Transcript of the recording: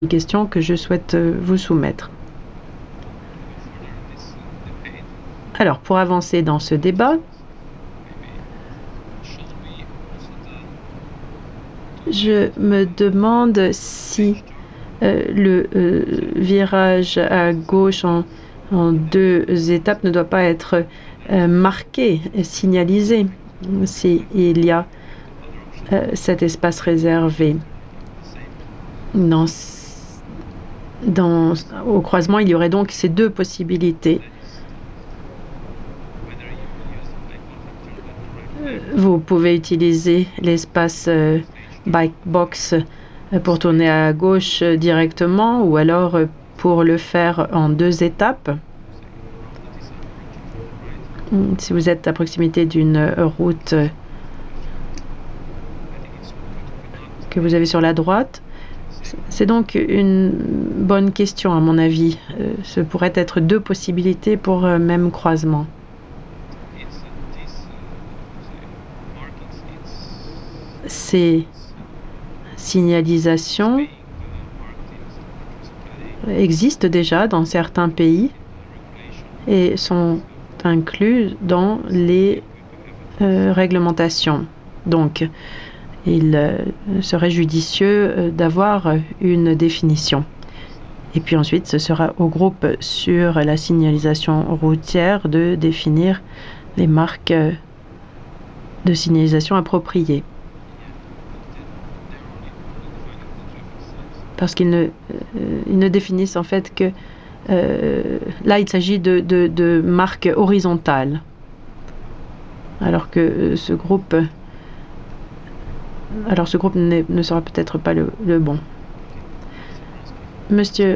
question que je souhaite vous soumettre. Alors, pour avancer dans ce débat, je me demande si le virage à gauche en deux étapes ne doit pas être marqué, signalisé, s'il y a cet espace réservé. Au croisement, il y aurait donc ces deux possibilités. Vous pouvez utiliser l'espace bike box pour tourner à gauche directement ou alors pour le faire en deux étapes. Si vous êtes à proximité d'une route que vous avez sur la droite, c'est donc une bonne question à mon avis. Ce pourrait être deux possibilités pour même croisement. Ces signalisations existent déjà dans certains pays et sont inclus dans les réglementations. Donc, il serait judicieux d'avoir une définition. Et puis ensuite, ce sera au groupe sur la signalisation routière de définir les marques de signalisation appropriées. Parce qu'ils ne définissent en fait que là, il s'agit de marques horizontales. Alors que ce groupe ne sera peut-être pas le bon. Monsieur